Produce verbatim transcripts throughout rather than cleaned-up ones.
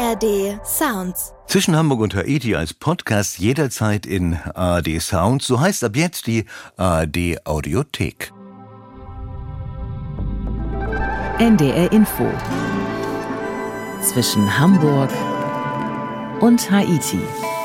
A R D Sounds. Zwischen Hamburg und Haiti als Podcast jederzeit in A R D Sounds. So heißt ab jetzt die A R D Audiothek. N D R Info. Zwischen Hamburg und Haiti.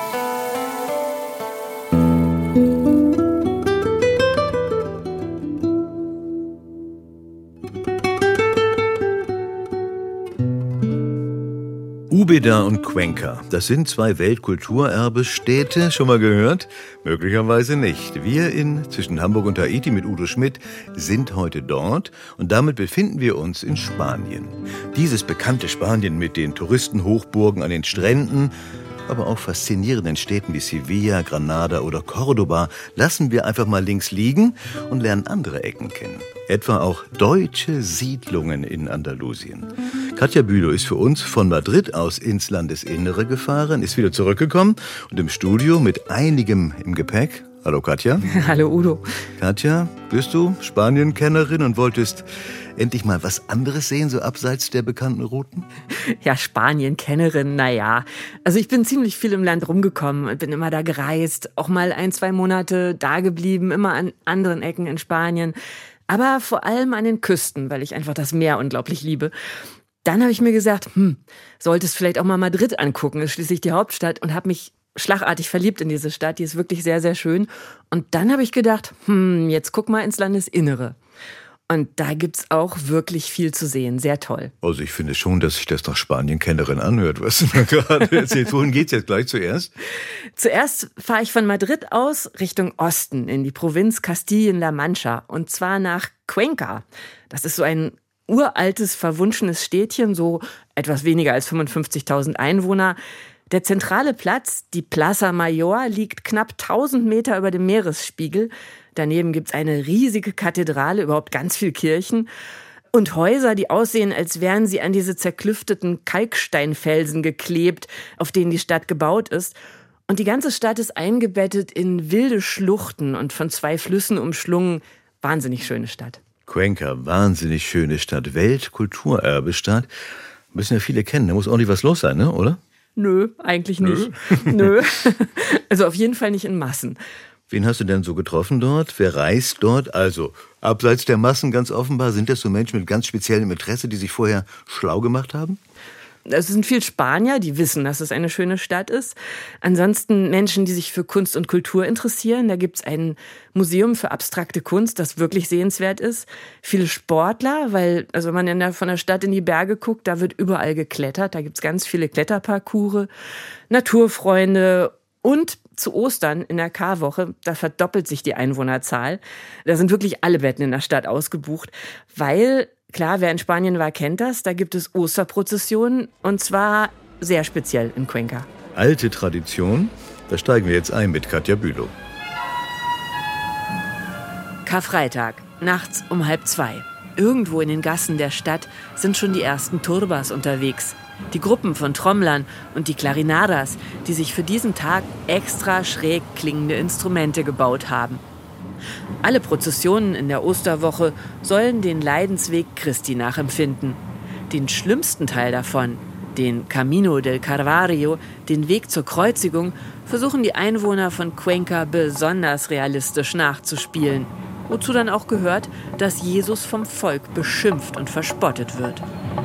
Úbeda und Cuenca, das sind zwei Weltkulturerbestädte, schon mal gehört? Möglicherweise nicht. Wir in Zwischen Hamburg und Haiti mit Udo Schmidt sind heute dort und damit befinden wir uns in Spanien. Dieses bekannte Spanien mit den Touristenhochburgen an den Stränden, aber auch faszinierenden Städten wie Sevilla, Granada oder Cordoba lassen wir einfach mal links liegen und lernen andere Ecken kennen. Etwa auch deutsche Siedlungen in Andalusien. Katja Bülow ist für uns von Madrid aus ins Landesinnere gefahren, ist wieder zurückgekommen und im Studio mit einigem im Gepäck. Hallo Katja. Hallo Udo. Katja, bist du Spanien-Kennerin und wolltest endlich mal was anderes sehen, so abseits der bekannten Routen? Ja, Spanien-Kennerin, naja. Also ich bin ziemlich viel im Land rumgekommen und bin immer da gereist. Auch mal ein, zwei Monate da geblieben, immer an anderen Ecken in Spanien. Aber vor allem an den Küsten, weil ich einfach das Meer unglaublich liebe. Dann habe ich mir gesagt, hm, solltest vielleicht auch mal Madrid angucken, ist schließlich die Hauptstadt, und habe mich schlagartig verliebt in diese Stadt, die ist wirklich sehr, sehr schön. Und dann habe ich gedacht, hm, jetzt guck mal ins Landesinnere. Und da gibt's auch wirklich viel zu sehen, sehr toll. Also ich finde schon, dass sich das nach Spanien-Kennerin anhört, was du mir gerade erzählst. Wohin geht's jetzt gleich zuerst? Zuerst fahre ich von Madrid aus Richtung Osten in die Provinz Castilla-La Mancha, und zwar nach Cuenca. Das ist so ein uraltes, verwunschenes Städtchen, so etwas weniger als fünfundfünfzigtausend Einwohner. Der zentrale Platz, die Plaza Mayor, liegt knapp tausend Meter über dem Meeresspiegel. Daneben gibt's eine riesige Kathedrale, überhaupt ganz viel Kirchen und Häuser, die aussehen, als wären sie an diese zerklüfteten Kalksteinfelsen geklebt, auf denen die Stadt gebaut ist. Und die ganze Stadt ist eingebettet in wilde Schluchten und von zwei Flüssen umschlungen. Wahnsinnig schöne Stadt. Cuenca, wahnsinnig schöne Stadt, Weltkulturerbestadt. Müssen ja viele kennen, da muss ordentlich was los sein, ne, oder? Nö, eigentlich nicht. Nö. Nö. Also auf jeden Fall nicht in Massen. Wen hast du denn so getroffen dort? Wer reist dort? Also, abseits der Massen ganz offenbar, sind das so Menschen mit ganz speziellem Interesse, die sich vorher schlau gemacht haben? Es sind viel Spanier, die wissen, dass es eine schöne Stadt ist. Ansonsten Menschen, die sich für Kunst und Kultur interessieren. Da gibt's ein Museum für abstrakte Kunst, das wirklich sehenswert ist. Viele Sportler, weil, also wenn man in der, von der Stadt in die Berge guckt, da wird überall geklettert. Da gibt's ganz viele Kletterparcours. Naturfreunde und zu Ostern in der Karwoche, da verdoppelt sich die Einwohnerzahl. Da sind wirklich alle Betten in der Stadt ausgebucht, weil, klar, wer in Spanien war, kennt das, da gibt es Osterprozessionen, und zwar sehr speziell in Cuenca. Alte Tradition, da steigen wir jetzt ein mit Katja Bülow. Karfreitag, nachts um halb zwei. Irgendwo in den Gassen der Stadt sind schon die ersten Turbas unterwegs. Die Gruppen von Trommlern und die Clarinadas, die sich für diesen Tag extra schräg klingende Instrumente gebaut haben. Alle Prozessionen in der Osterwoche sollen den Leidensweg Christi nachempfinden. Den schlimmsten Teil davon, den Camino del Calvario, den Weg zur Kreuzigung, versuchen die Einwohner von Cuenca besonders realistisch nachzuspielen. Wozu dann auch gehört, dass Jesus vom Volk beschimpft und verspottet wird.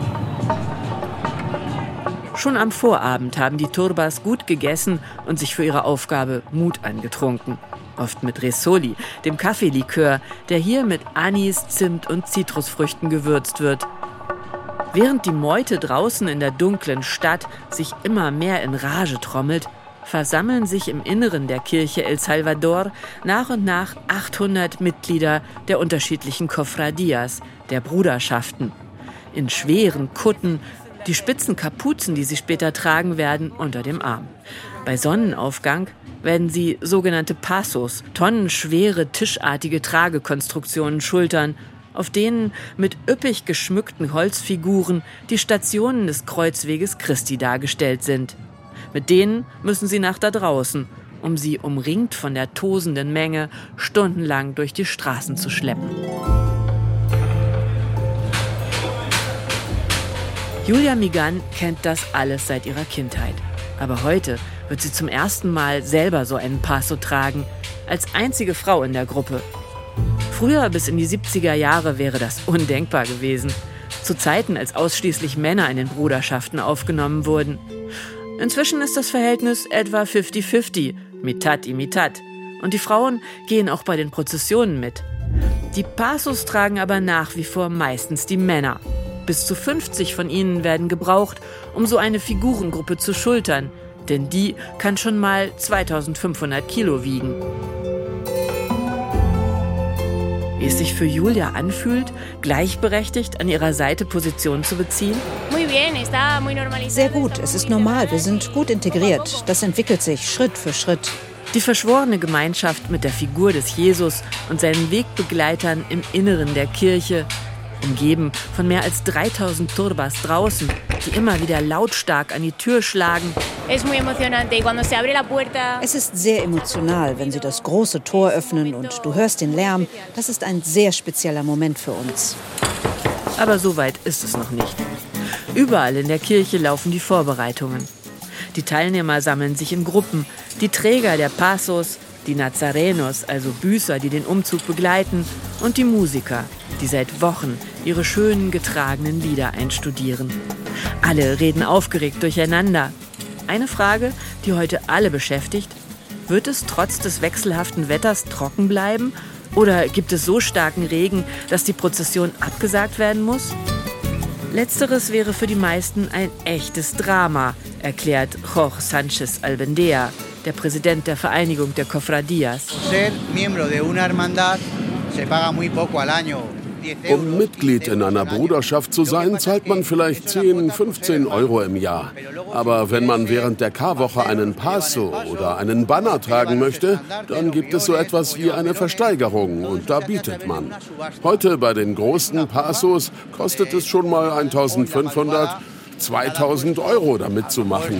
Schon am Vorabend haben die Turbas gut gegessen und sich für ihre Aufgabe Mut angetrunken. Oft mit Resoli, dem Kaffeelikör, der hier mit Anis, Zimt und Zitrusfrüchten gewürzt wird. Während die Meute draußen in der dunklen Stadt sich immer mehr in Rage trommelt, versammeln sich im Inneren der Kirche El Salvador nach und nach achthundert Mitglieder der unterschiedlichen Cofradías, der Bruderschaften. In schweren Kutten, die spitzen Kapuzen, die sie später tragen werden, unter dem Arm. Bei Sonnenaufgang werden sie sogenannte Pasos, tonnenschwere, tischartige Tragekonstruktionen schultern, auf denen mit üppig geschmückten Holzfiguren die Stationen des Kreuzweges Christi dargestellt sind. Mit denen müssen sie nach da draußen, um sie umringt von der tosenden Menge stundenlang durch die Straßen zu schleppen. Julia Migan kennt das alles seit ihrer Kindheit. Aber heute wird sie zum ersten Mal selber so einen Paso tragen, als einzige Frau in der Gruppe. Früher, bis in die siebziger Jahre, wäre das undenkbar gewesen. Zu Zeiten, als ausschließlich Männer in den Bruderschaften aufgenommen wurden. Inzwischen ist das Verhältnis etwa fünfzig fünfzig, mitat y mitat. Und die Frauen gehen auch bei den Prozessionen mit. Die Pasos tragen aber nach wie vor meistens die Männer. Bis zu fünfzig von ihnen werden gebraucht, um so eine Figurengruppe zu schultern. Denn die kann schon mal zweitausendfünfhundert Kilo wiegen. Wie es sich für Julia anfühlt, gleichberechtigt an ihrer Seite Position zu beziehen? Sehr gut, es ist normal, wir sind gut integriert. Das entwickelt sich Schritt für Schritt. Die verschworene Gemeinschaft mit der Figur des Jesus und seinen Wegbegleitern im Inneren der Kirche, umgeben von mehr als dreitausend Turbas draußen, die immer wieder lautstark an die Tür schlagen. Es ist sehr emotional, wenn sie das große Tor öffnen und du hörst den Lärm. Das ist ein sehr spezieller Moment für uns. Aber so weit ist es noch nicht. Überall in der Kirche laufen die Vorbereitungen. Die Teilnehmer sammeln sich in Gruppen. Die Träger der Pasos, die Nazarenos, also Büßer, die den Umzug begleiten, und die Musiker, die seit Wochen ihre schönen getragenen Lieder einstudieren. Alle reden aufgeregt durcheinander. Eine Frage, die heute alle beschäftigt: Wird es trotz des wechselhaften Wetters trocken bleiben? Oder gibt es so starken Regen, dass die Prozession abgesagt werden muss? Letzteres wäre für die meisten ein echtes Drama, erklärt Jorge Sánchez Albendea, der Präsident der Vereinigung der Cofradías. Um Mitglied in einer Bruderschaft zu sein, zahlt man vielleicht zehn, fünfzehn Euro im Jahr. Aber wenn man während der Karwoche einen Paso oder einen Banner tragen möchte, dann gibt es so etwas wie eine Versteigerung und da bietet man. Heute bei den großen Pasos kostet es schon mal eintausendfünfhundert, zweitausend Euro damit zu machen.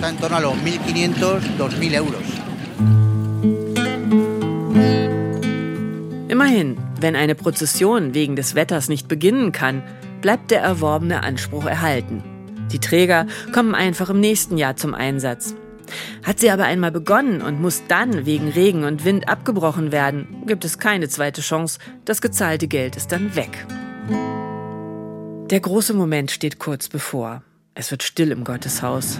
Immerhin, wenn eine Prozession wegen des Wetters nicht beginnen kann, bleibt der erworbene Anspruch erhalten. Die Träger kommen einfach im nächsten Jahr zum Einsatz. Hat sie aber einmal begonnen und muss dann wegen Regen und Wind abgebrochen werden, gibt es keine zweite Chance, das gezahlte Geld ist dann weg. Der große Moment steht kurz bevor. Es wird still im Gotteshaus.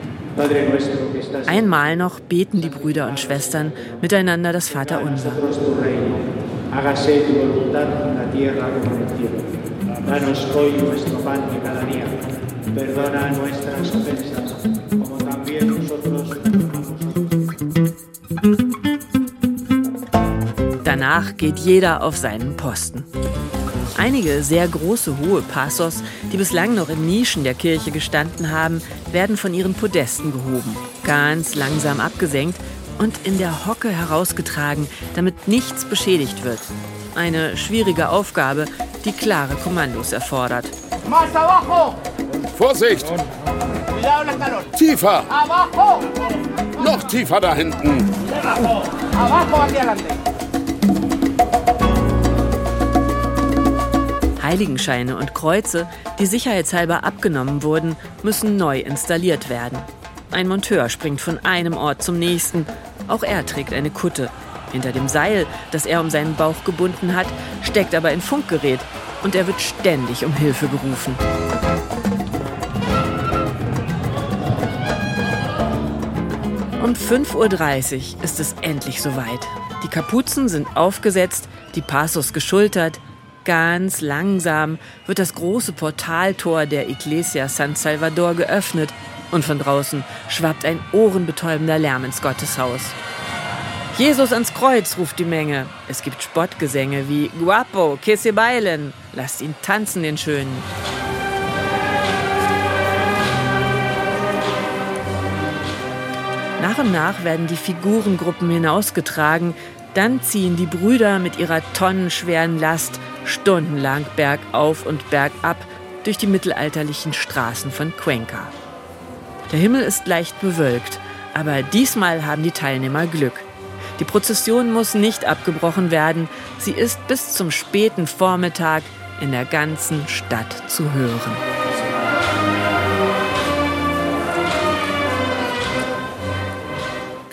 Einmal noch beten die Brüder und Schwestern miteinander das Vaterunser. Hágase tu voluntad en la tierra como en el cielo. Danos hoy nuestro pan de cada día. Perdona nuestras ofensas, como también nosotros perdonamos. Danach geht jeder auf seinen Posten. Einige sehr große, hohe Pasos, die bislang noch in Nischen der Kirche gestanden haben, werden von ihren Podesten gehoben, ganz langsam abgesenkt und in der Hocke herausgetragen, damit nichts beschädigt wird. Eine schwierige Aufgabe, die klare Kommandos erfordert. Vorsicht! Tiefer! Noch tiefer da hinten! Heiligenscheine und Kreuze, die sicherheitshalber abgenommen wurden, müssen neu installiert werden. Ein Monteur springt von einem Ort zum nächsten. Auch er trägt eine Kutte. Hinter dem Seil, das er um seinen Bauch gebunden hat, steckt aber ein Funkgerät. Und er wird ständig um Hilfe gerufen. Um fünf Uhr dreißig ist es endlich soweit. Die Kapuzen sind aufgesetzt, die Pasos geschultert. Ganz langsam wird das große Portaltor der Iglesia San Salvador geöffnet. Und von draußen schwappt ein ohrenbetäubender Lärm ins Gotteshaus. Jesus ans Kreuz, ruft die Menge. Es gibt Spottgesänge wie Guapo, que se bailen. Lasst ihn tanzen, den Schönen. Nach und nach werden die Figurengruppen hinausgetragen. Dann ziehen die Brüder mit ihrer tonnenschweren Last stundenlang bergauf und bergab durch die mittelalterlichen Straßen von Cuenca. Der Himmel ist leicht bewölkt, aber diesmal haben die Teilnehmer Glück. Die Prozession muss nicht abgebrochen werden. Sie ist bis zum späten Vormittag in der ganzen Stadt zu hören.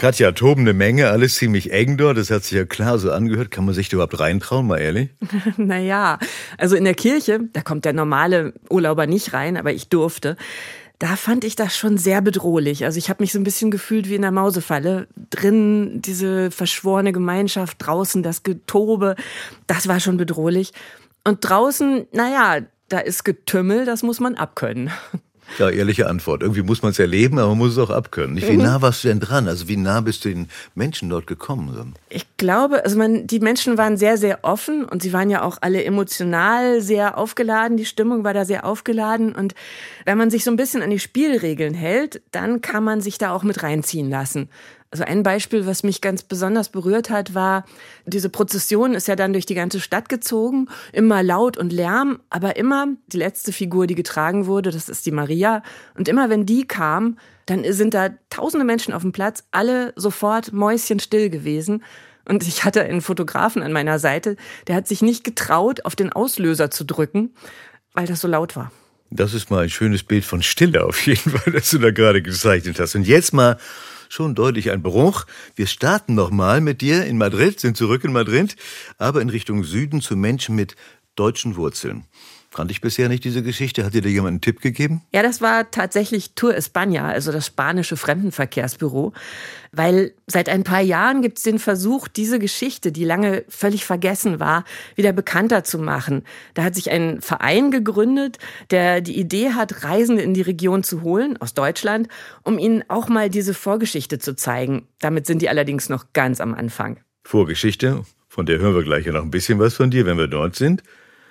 Katja, tobende Menge, alles ziemlich eng dort. Das hat sich ja klar so angehört. Kann man sich da überhaupt reintrauen, mal ehrlich? Naja, also in der Kirche, da kommt der normale Urlauber nicht rein, aber ich durfte. Da fand ich das schon sehr bedrohlich. Also ich habe mich so ein bisschen gefühlt wie in der Mausefalle. Drin diese verschworene Gemeinschaft, draußen das Getobe, das war schon bedrohlich. Und draußen, naja, da ist Getümmel, das muss man abkönnen. Ja, ehrliche Antwort. Irgendwie muss man es erleben, aber man muss es auch abkönnen. Wie nah warst du denn dran? Also wie nah bist du den Menschen dort gekommen? Ich glaube, also man, die Menschen waren sehr, sehr offen und sie waren ja auch alle emotional sehr aufgeladen. Die Stimmung war da sehr aufgeladen und wenn man sich so ein bisschen an die Spielregeln hält, dann kann man sich da auch mit reinziehen lassen. Also ein Beispiel, was mich ganz besonders berührt hat, war, diese Prozession ist ja dann durch die ganze Stadt gezogen, immer laut und Lärm, aber immer die letzte Figur, die getragen wurde, das ist die Maria. Und immer wenn die kam, dann sind da tausende Menschen auf dem Platz, alle sofort mäuschenstill gewesen. Und ich hatte einen Fotografen an meiner Seite, der hat sich nicht getraut, auf den Auslöser zu drücken, weil das so laut war. Das ist mal ein schönes Bild von Stille auf jeden Fall, das du da gerade gezeichnet hast. Und jetzt mal schon deutlich ein Bruch. Wir starten nochmal mit dir in Madrid, sind zurück in Madrid, aber in Richtung Süden zu Menschen mit deutschen Wurzeln. Kannte ich bisher nicht diese Geschichte. Hat dir da jemand einen Tipp gegeben? Ja, das war tatsächlich Tour España, also das spanische Fremdenverkehrsbüro. Weil seit ein paar Jahren gibt es den Versuch, diese Geschichte, die lange völlig vergessen war, wieder bekannter zu machen. Da hat sich ein Verein gegründet, der die Idee hat, Reisende in die Region zu holen, aus Deutschland, um ihnen auch mal diese Vorgeschichte zu zeigen. Damit sind die allerdings noch ganz am Anfang. Vorgeschichte, von der hören wir gleich ja noch ein bisschen was von dir, wenn wir dort sind.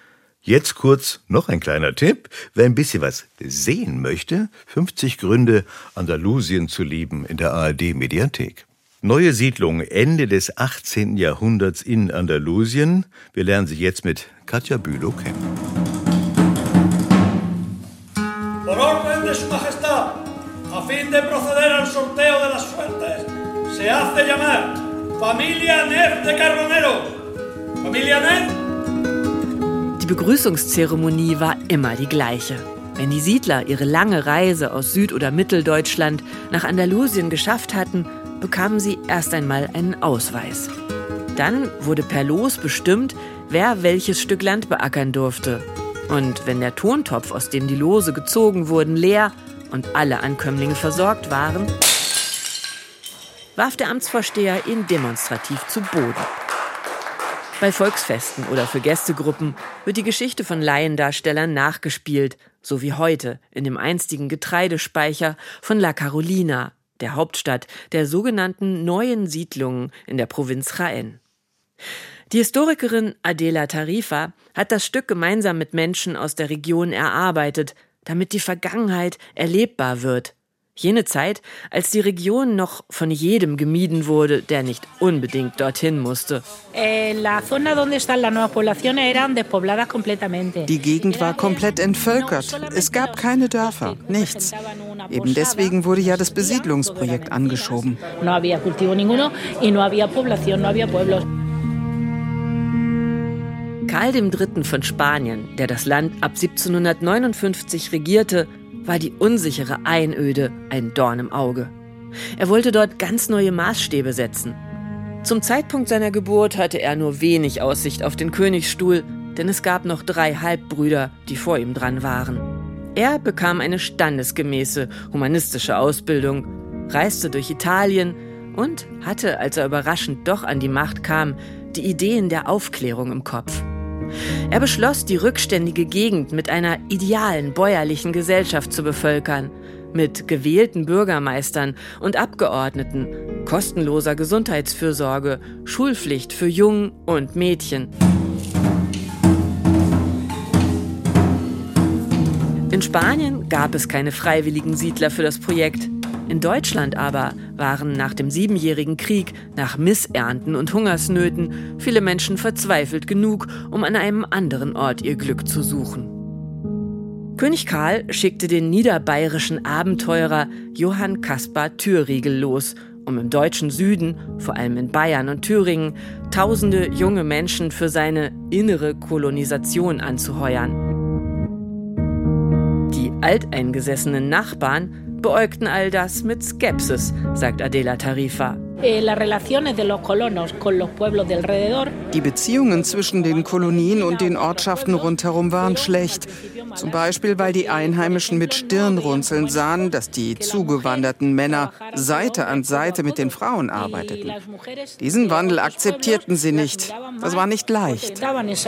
Jetzt kurz noch ein kleiner Tipp. Wer ein bisschen was sehen möchte, fünfzig Gründe, Andalusien zu lieben in der A R D-Mediathek. Neue Siedlung Ende des achtzehnten Jahrhunderts in Andalusien. Wir lernen sie jetzt mit Katja Bülow kennen. Por orden de Su Majestad, a fin de proceder al sorteo de las suertes, se hace llamar Familia Neff de Carbonero. Familia Neff? Die Begrüßungszeremonie war immer die gleiche. Wenn die Siedler ihre lange Reise aus Süd- oder Mitteldeutschland nach Andalusien geschafft hatten, bekamen sie erst einmal einen Ausweis. Dann wurde per Los bestimmt, wer welches Stück Land beackern durfte. Und wenn der Tontopf, aus dem die Lose gezogen wurden, leer und alle Ankömmlinge versorgt waren, warf der Amtsvorsteher ihn demonstrativ zu Boden. Bei Volksfesten oder für Gästegruppen wird die Geschichte von Laiendarstellern nachgespielt, so wie heute in dem einstigen Getreidespeicher von La Carolina, der Hauptstadt der sogenannten neuen Siedlungen in der Provinz Jaén. Die Historikerin Adela Tarifa hat das Stück gemeinsam mit Menschen aus der Region erarbeitet, damit die Vergangenheit erlebbar wird. Jene Zeit, als die Region noch von jedem gemieden wurde, der nicht unbedingt dorthin musste. Die Gegend war komplett entvölkert. Es gab keine Dörfer, nichts. Eben deswegen wurde ja das Besiedlungsprojekt angeschoben. Karl der Dritte von Spanien, der das Land ab siebzehnhundertneunundfünfzig regierte, war die unsichere Einöde ein Dorn im Auge. Er wollte dort ganz neue Maßstäbe setzen. Zum Zeitpunkt seiner Geburt hatte er nur wenig Aussicht auf den Königsstuhl, denn es gab noch drei Halbbrüder, die vor ihm dran waren. Er bekam eine standesgemäße humanistische Ausbildung, reiste durch Italien und hatte, als er überraschend doch an die Macht kam, die Ideen der Aufklärung im Kopf. Er beschloss, die rückständige Gegend mit einer idealen bäuerlichen Gesellschaft zu bevölkern, mit gewählten Bürgermeistern und Abgeordneten, kostenloser Gesundheitsfürsorge, Schulpflicht für Jungen und Mädchen. In Spanien gab es keine freiwilligen Siedler für das Projekt. In Deutschland aber waren nach dem Siebenjährigen Krieg, nach Missernten und Hungersnöten viele Menschen verzweifelt genug, um an einem anderen Ort ihr Glück zu suchen. König Karl schickte den niederbayerischen Abenteurer Johann Caspar Thürriegel los, um im deutschen Süden, vor allem in Bayern und Thüringen, tausende junge Menschen für seine innere Kolonisation anzuheuern. Die alteingesessenen Nachbarn beäugten all das mit Skepsis, sagt Adela Tarifa. Die Beziehungen zwischen den Kolonien und den Ortschaften rundherum waren schlecht. Zum Beispiel, weil die Einheimischen mit Stirnrunzeln sahen, dass die zugewanderten Männer Seite an Seite mit den Frauen arbeiteten. Diesen Wandel akzeptierten sie nicht. Das war nicht leicht.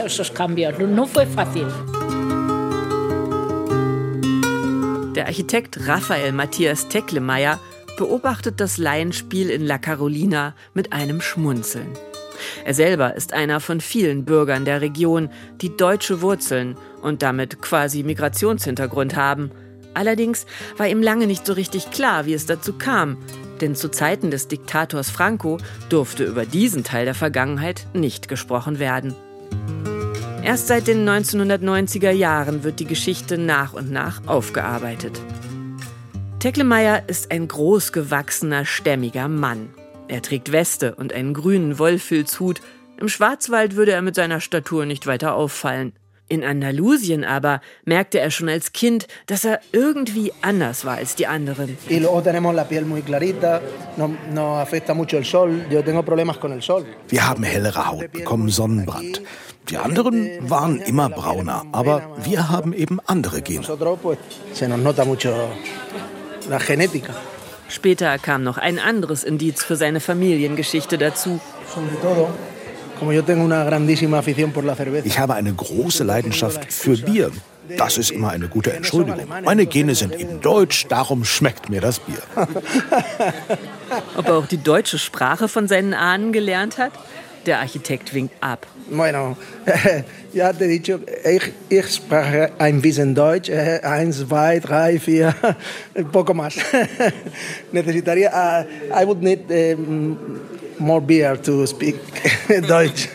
Der Architekt Rafael Matthias Tecklemeyer beobachtet das Laienspiel in La Carolina mit einem Schmunzeln. Er selber ist einer von vielen Bürgern der Region, die deutsche Wurzeln und damit quasi Migrationshintergrund haben. Allerdings war ihm lange nicht so richtig klar, wie es dazu kam, denn zu Zeiten des Diktators Franco durfte über diesen Teil der Vergangenheit nicht gesprochen werden. Erst seit den neunzehnhundertneunziger Jahren wird die Geschichte nach und nach aufgearbeitet. Tecklemeyer ist ein großgewachsener, stämmiger Mann. Er trägt Weste und einen grünen Wollfilzhut. Im Schwarzwald würde er mit seiner Statur nicht weiter auffallen. In Andalusien aber merkte er schon als Kind, dass er irgendwie anders war als die anderen. Wir haben hellere Haut, bekommen Sonnenbrand. Die anderen waren immer brauner, aber wir haben eben andere Gene. Später kam noch ein anderes Indiz für seine Familiengeschichte dazu. Ich habe eine große Leidenschaft für Bier. Das ist immer eine gute Entschuldigung. Meine Gene sind eben deutsch, darum schmeckt mir das Bier. Ob er auch die deutsche Sprache von seinen Ahnen gelernt hat? Der Architekt winkt ab. Bueno, ja, dicho, ich, ich spreche ein bisschen Deutsch. Eins, zwei, drei, vier, poco más. Necesitaría, uh, I would need um, more beer to speak Deutsch.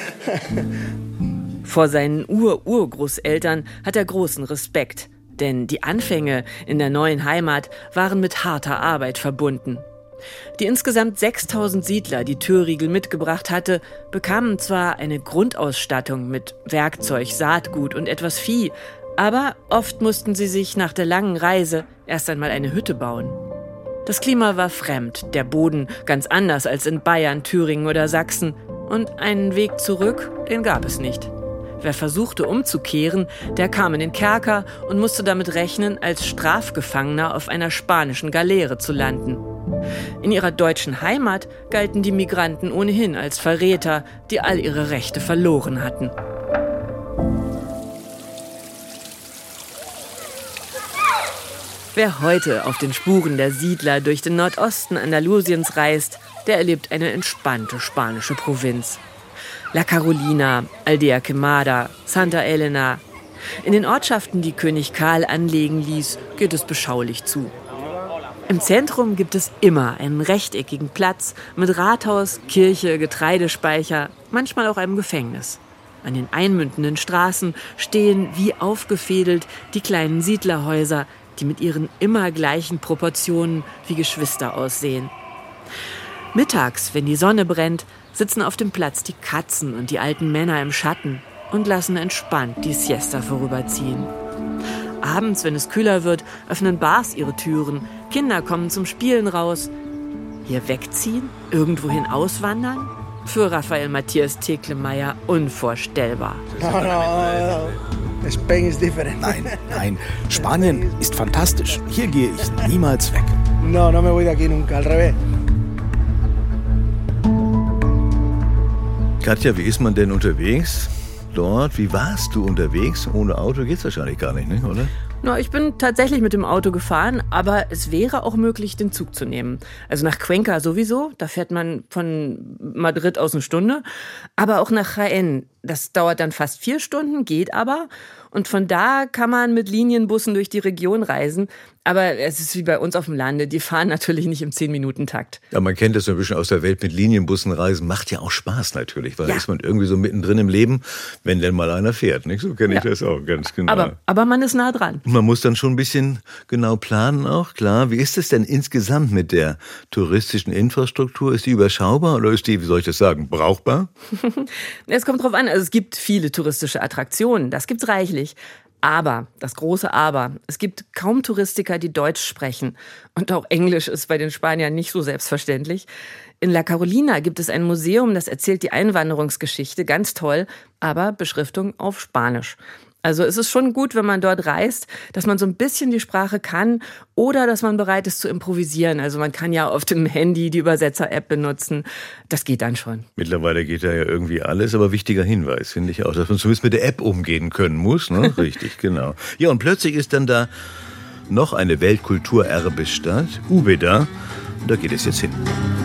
Vor seinen Ur-Urgroßeltern hat er großen Respekt. Denn die Anfänge in der neuen Heimat waren mit harter Arbeit verbunden. Die insgesamt sechstausend Siedler, die Thürriegel mitgebracht hatte, bekamen zwar eine Grundausstattung mit Werkzeug, Saatgut und etwas Vieh, aber oft mussten sie sich nach der langen Reise erst einmal eine Hütte bauen. Das Klima war fremd, der Boden ganz anders als in Bayern, Thüringen oder Sachsen und einen Weg zurück, den gab es nicht. Wer versuchte umzukehren, der kam in den Kerker und musste damit rechnen, als Strafgefangener auf einer spanischen Galeere zu landen. In ihrer deutschen Heimat galten die Migranten ohnehin als Verräter, die all ihre Rechte verloren hatten. Wer heute auf den Spuren der Siedler durch den Nordosten Andalusiens reist, der erlebt eine entspannte spanische Provinz. La Carolina, Aldea Quemada, Santa Elena. In den Ortschaften, die König Karl anlegen ließ, geht es beschaulich zu. Im Zentrum gibt es immer einen rechteckigen Platz mit Rathaus, Kirche, Getreidespeicher, manchmal auch einem Gefängnis. An den einmündenden Straßen stehen wie aufgefädelt die kleinen Siedlerhäuser, die mit ihren immer gleichen Proportionen wie Geschwister aussehen. Mittags, wenn die Sonne brennt, sitzen auf dem Platz die Katzen und die alten Männer im Schatten und lassen entspannt die Siesta vorüberziehen. Abends, wenn es kühler wird, öffnen Bars ihre Türen. Kinder kommen zum Spielen raus. Hier wegziehen? Irgendwohin auswandern? Für Rafael Matthias Tecklemeyer unvorstellbar. No, no, no. Spain is different. Nein, nein. Spanien ist fantastisch. Hier gehe ich niemals weg. No, no me voy de aquí nunca, al revés. Katja, wie ist man denn unterwegs dort? Wie warst du unterwegs? Ohne Auto geht's wahrscheinlich gar nicht, ne? Oder? Na, ich bin tatsächlich mit dem Auto gefahren, aber es wäre auch möglich, den Zug zu nehmen. Also nach Cuenca sowieso, da fährt man von Madrid aus eine Stunde. Aber auch nach Jaén, das dauert dann fast vier Stunden, geht aber. Und von da kann man mit Linienbussen durch die Region reisen. Aber es ist wie bei uns auf dem Lande, die fahren natürlich nicht im zehn-Minuten-Takt. Ja, man kennt das so ein bisschen aus der Welt mit Linienbussen reisen. Macht ja auch Spaß natürlich, weil ja. Da ist man irgendwie so mittendrin im Leben, wenn denn mal einer fährt. Nicht? So kenne ich ja. das auch ganz genau. Aber, aber man ist nah dran. Man muss dann schon ein bisschen genau planen auch, klar. Wie ist es denn insgesamt mit der touristischen Infrastruktur? Ist die überschaubar oder ist die, wie soll ich das sagen, brauchbar? Es kommt drauf an. Also es gibt viele touristische Attraktionen, das gibt's reichlich. Aber, das große Aber, es gibt kaum Touristiker, die Deutsch sprechen. Und auch Englisch ist bei den Spaniern nicht so selbstverständlich. In La Carolina gibt es ein Museum, das erzählt die Einwanderungsgeschichte, ganz toll, aber Beschriftung auf Spanisch. Also es ist schon gut, wenn man dort reist, dass man so ein bisschen die Sprache kann oder dass man bereit ist zu improvisieren. Also man kann ja auf dem Handy die Übersetzer-App benutzen. Das geht dann schon. Mittlerweile geht da ja irgendwie alles, aber wichtiger Hinweis, finde ich auch, dass man zumindest mit der App umgehen können muss. Ne? Richtig, genau. Ja, und plötzlich ist dann da noch eine Weltkulturerbestadt, Úbeda. Und da geht es jetzt hin.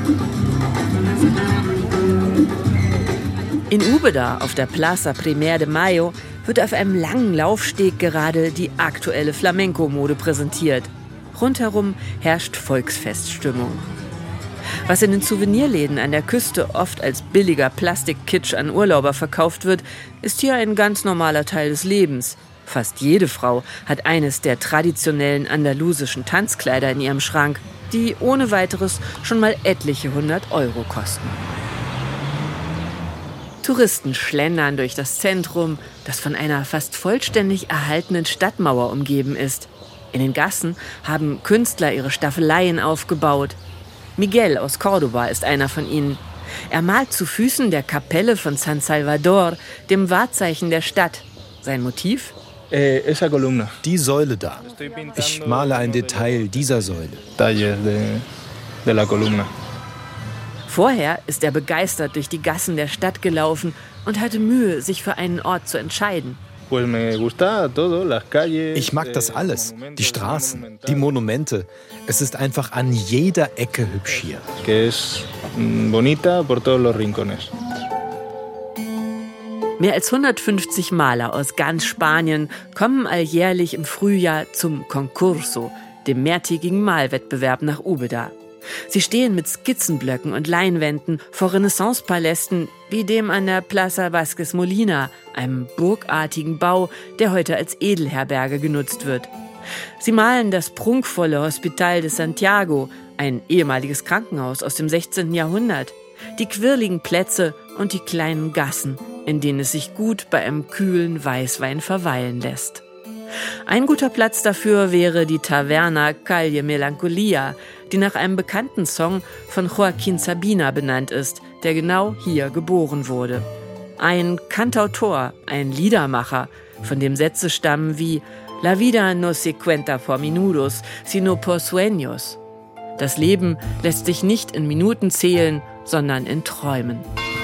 In Úbeda auf der Plaza Primer de Mayo wird auf einem langen Laufsteg gerade die aktuelle Flamenco-Mode präsentiert. Rundherum herrscht Volksfeststimmung. Was in den Souvenirläden an der Küste oft als billiger Plastikkitsch an Urlauber verkauft wird, ist hier ein ganz normaler Teil des Lebens. Fast jede Frau hat eines der traditionellen andalusischen Tanzkleider in ihrem Schrank, die ohne weiteres schon mal etliche hundert Euro kosten. Touristen schlendern durch das Zentrum, das von einer fast vollständig erhaltenen Stadtmauer umgeben ist. In den Gassen haben Künstler ihre Staffeleien aufgebaut. Miguel aus Córdoba ist einer von ihnen. Er malt zu Füßen der Kapelle von San Salvador, dem Wahrzeichen der Stadt. Sein Motiv? Die Säule da. Ich male ein Detail dieser Säule. Vorher ist er begeistert durch die Gassen der Stadt gelaufen und hatte Mühe, sich für einen Ort zu entscheiden. Ich mag das alles. Die Straßen, die Monumente. Es ist einfach an jeder Ecke hübsch hier. Mehr als hundertfünfzig Maler aus ganz Spanien kommen alljährlich im Frühjahr zum Concurso, dem mehrtägigen Malwettbewerb nach Úbeda. Sie stehen mit Skizzenblöcken und Leinwänden vor Renaissance-Palästen wie dem an der Plaza Vázquez Molina, einem burgartigen Bau, der heute als Edelherberge genutzt wird. Sie malen das prunkvolle Hospital de Santiago, ein ehemaliges Krankenhaus aus dem sechzehnten Jahrhundert, die quirligen Plätze und die kleinen Gassen, in denen es sich gut bei einem kühlen Weißwein verweilen lässt. Ein guter Platz dafür wäre die Taverna Calle Melancolia, die nach einem bekannten Song von Joaquín Sabina benannt ist, der genau hier geboren wurde. Ein Kantautor, ein Liedermacher, von dem Sätze stammen wie La vida no se cuenta por minutos, sino por sueños. Das Leben lässt sich nicht in Minuten zählen, sondern in Träumen.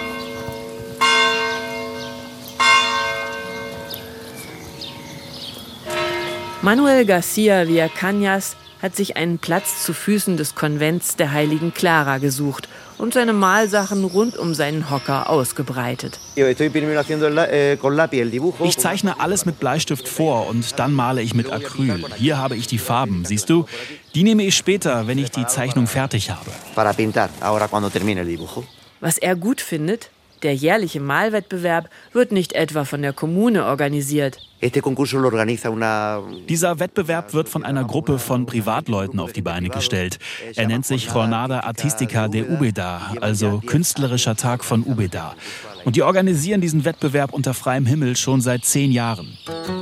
Manuel García Villacañas hat sich einen Platz zu Füßen des Konvents der Heiligen Clara gesucht und seine Malsachen rund um seinen Hocker ausgebreitet. Ich zeichne alles mit Bleistift vor und dann male ich mit Acryl. Hier habe ich die Farben, siehst du? Die nehme ich später, wenn ich die Zeichnung fertig habe. Was er gut findet: Der jährliche Malwettbewerb wird nicht etwa von der Kommune organisiert. Dieser Wettbewerb wird von einer Gruppe von Privatleuten auf die Beine gestellt. Er nennt sich Jornada Artística de Úbeda, also künstlerischer Tag von Úbeda. Und die organisieren diesen Wettbewerb unter freiem Himmel schon seit zehn Jahren.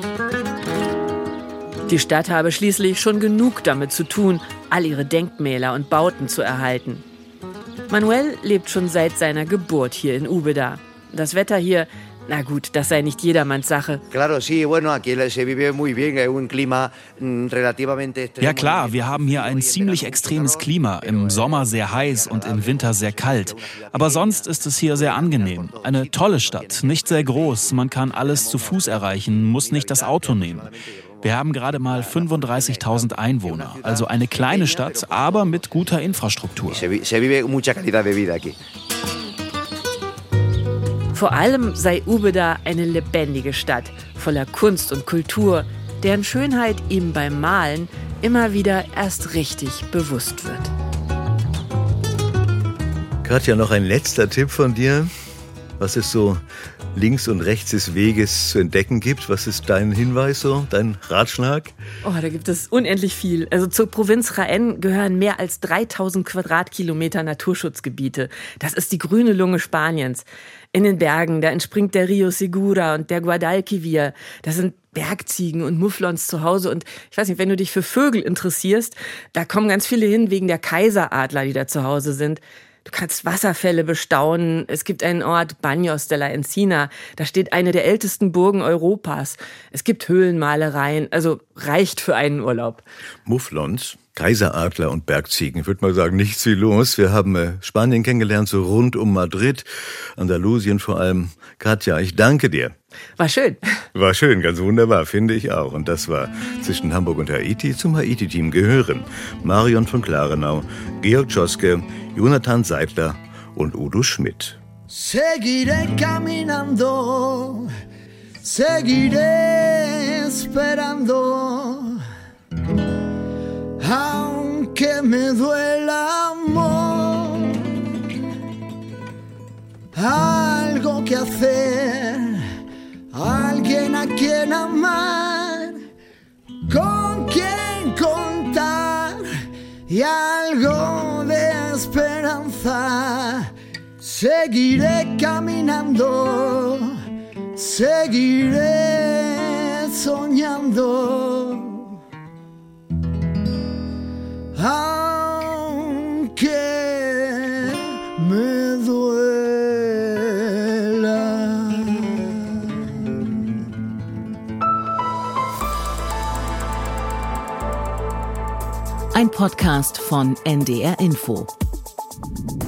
Die Stadt habe schließlich schon genug damit zu tun, all ihre Denkmäler und Bauten zu erhalten. Manuel lebt schon seit seiner Geburt hier in Úbeda. Das Wetter hier, na gut, das sei nicht jedermanns Sache. Ja klar, wir haben hier ein ziemlich extremes Klima. Im Sommer sehr heiß und im Winter sehr kalt. Aber sonst ist es hier sehr angenehm. Eine tolle Stadt, nicht sehr groß. Man kann alles zu Fuß erreichen, muss nicht das Auto nehmen. Wir haben gerade mal fünfunddreißigtausend Einwohner, also eine kleine Stadt, aber mit guter Infrastruktur. Vor allem sei Úbeda eine lebendige Stadt, voller Kunst und Kultur, deren Schönheit ihm beim Malen immer wieder erst richtig bewusst wird. Katja, noch ein letzter Tipp von dir. Was ist so links und rechts des Weges zu entdecken gibt. Was ist dein Hinweis, so, dein Ratschlag? Oh, da gibt es unendlich viel. Also zur Provinz Jaén gehören mehr als dreitausend Quadratkilometer Naturschutzgebiete. Das ist die grüne Lunge Spaniens. In den Bergen, da entspringt der Rio Segura und der Guadalquivir. Das sind Bergziegen und Mufflons zu Hause. Und ich weiß nicht, wenn du dich für Vögel interessierst, da kommen ganz viele hin wegen der Kaiseradler, die da zu Hause sind. Du kannst Wasserfälle bestaunen. Es gibt einen Ort, Baños de la Encina. Da steht eine der ältesten Burgen Europas. Es gibt Höhlenmalereien. Also reicht für einen Urlaub. Mufflons, Kaiseradler und Bergziegen. Ich würde mal sagen, nichts wie los. Wir haben äh, Spanien kennengelernt, so rund um Madrid, Andalusien vor allem. Katja, ich danke dir. War schön. War schön, ganz wunderbar, finde ich auch. Und das war zwischen Hamburg und Haiti. Zum Haiti-Team gehören Marion von Klarenau, Georg Tschoske, Jonathan Seidler und Udo Schmidt. Seguiré caminando, seguiré esperando, aunque me duela amor, algo que hacer, alguien a quien amar, con quien contar y algo de esperanza. Seguiré caminando, seguiré soñando, aunque me duela. Ein Podcast von N D R Info.